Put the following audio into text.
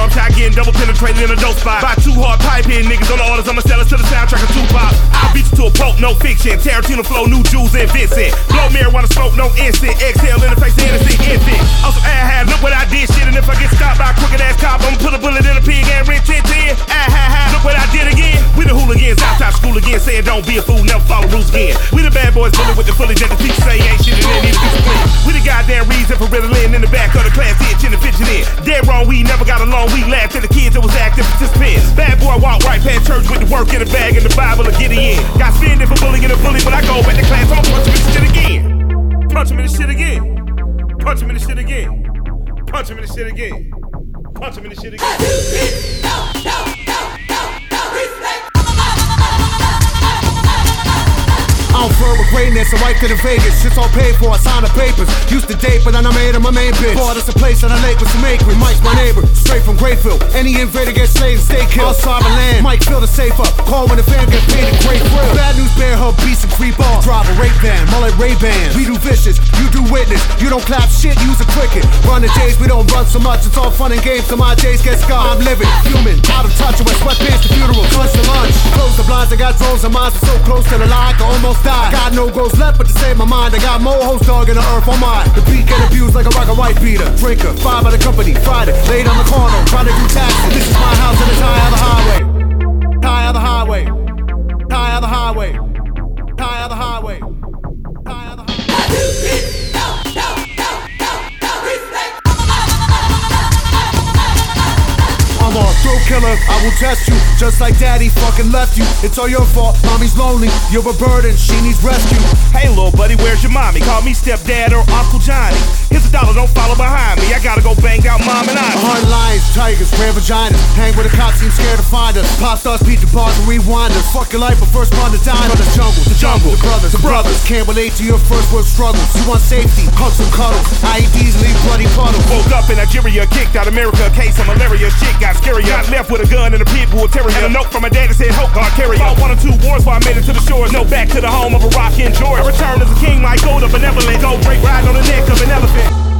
arm shot, getting double penetrated in a dope spot. By two hard pipe hitting niggas on the orders, I'ma sell it to the soundtrack of Tupac. I'll beat you to a pulp, no fiction. Tarantino flow, new Jews and Vincent. Blow marijuana smoke, no instant. Exhale in the face of innocent infant. Also, look what I did, shit. And if I get stopped by a crooked ass cop, I'ma put a bullet in a pig and rent 10. Look what I did again. We the hooligans outside school again, saying don't be a fool, never follow rules again. We the bad boys bullet with the fully that the teacher say ain't shit and they need to discipline. We the goddamn reason for Ritalin in the back of the class, itching and fidgeting. Dead wrong, we never got along. We laughed at the kids that was active participants. Bad boy walk right past church with the work in the bag and the Bible to get it in. Got spending for bullying a bully when I go back to class. I'm punch him in the shit again. Punch him in the shit again. Punch him in the shit again. Punch him in the shit again. Punch him in the shit again. I'm firm with greatness, I'm right to the Vegas. Shit's all paid for, I signed the papers. Used to date, but then I made her my main bitch. Bought us a place on a lake with some acreage. Mike's my neighbor, straight from Grapeville. Any invader gets slain, stay killed. Outside the land, Mike fill the safe up. Call when the fam get paid a great thrill. Bad news bear her beats and creep off. Drive a rape van, mullet Ray-Bans. We do vicious, you do witness. You don't clap shit, use a cricket. Run the days, we don't run so much. It's all fun and games, so my days get scarred. I'm living, human, out of touch. I wear sweatpants to funerals, lunch to lunch. Close the blinds, I got drones and mines. So close to the line, I can almost die. Got no goals left but to save my mind. I got more hoes dog in the earth on mine. The beat get abused like a rock and white beater. Drinker, 5 by the company, Friday, laid on the corner, trying to do taxes. This is my house and it's high on the highway. High on the highway. High on the highway. High on the highway. High on the highway. I'm a thrill killer, I will test you. Just like daddy fucking left you. It's all your fault, mommy's lonely. You're a burden, she needs rescue. Hey little buddy, where's your mommy? Call me stepdad or Uncle Johnny. Here's $1, don't follow behind me. I gotta go bang out mom and I. 100 lions, tigers, rare vaginas. Hang with the cops, seem scared to find us. Pop stars, beat the bars and rewind us. Fuck your life, but first run to dine on the jungle. The brothers can't relate to your first world struggles. You want safety, hugs and cuddles. IEDs leave bloody puddles. Woke up in Nigeria, kicked out America, case of malaria. Shit got scary. Got left with a gun and a pit bull terrier. And a note from my dad that said, "Hope God carry." Fought 1 or 2 wars while I made it to the shores. No back to the home of a rock in Georgia. I returned as a king, my gold, a benevolent. Gold break riding on the neck of an elephant.